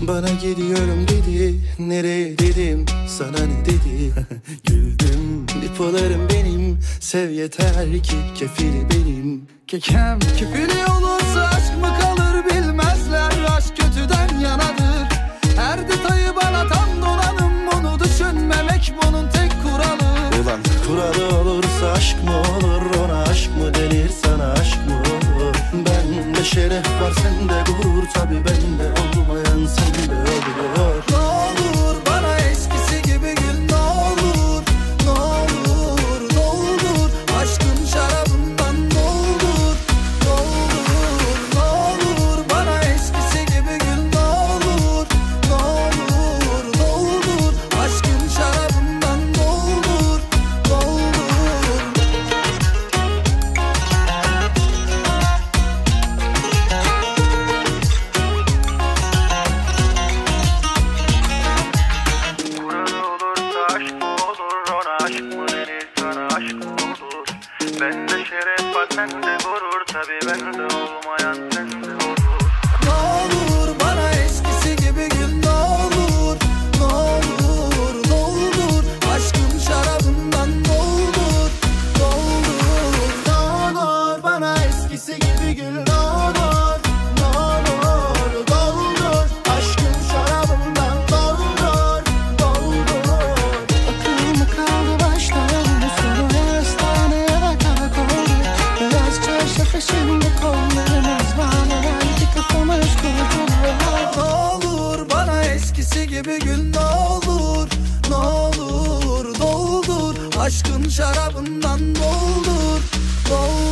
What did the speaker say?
Bana gidiyorum dedi, nereye dedim, sana ne dedi? Güldüm, bipolarım benim, sev yeter ki kefili benim. Kekem kefili olursa aşk mı kalır bilmezler, aşk kötüden yanadır. Her detayı bana tam donanım, onu düşünmemek bunun tek kuralı. Ulan kuralı olursa aşk mı olur, ona aşk mı denir, sana aşk mı olur? Bende şeref var, sende gurur, tabi bende olmayan sende oluyor. Ne olur bana eskisi gibi gül, ne olur, ne olur, ne olur. Aşkın şarabından ne olur, ne olur, ne olur. Bana eskisi gibi gül, ne olur, ne olur, ne olur. Aşkın şarabından ne olur, ne olur. Kuralı olursa aşk mı olur, ona aşk mı denir, sana aşk mı olur? Bende şeref var, sende gurur, tabi bende olmayan sende olur. Ne olur bana eskisi gibi gül, ne olur, ne olur, ne olur. Aşkın şarabından ne olur, ne olur, ne olur. Bana eskisi gibi gül, ne olur, ne olur, ne olur. Aşkın şarabından doldur, doldur. Akıl mı kaldı baştan, sonra hastaneye batak oldu. Beyaz çarşafı şimdi kollarımız bağlı, iki kafamız kurtuluyor. Ne olur bana eskisi gibi gül, ne olur, ne olur, doldur. Aşkın şarabından doldur, doldur.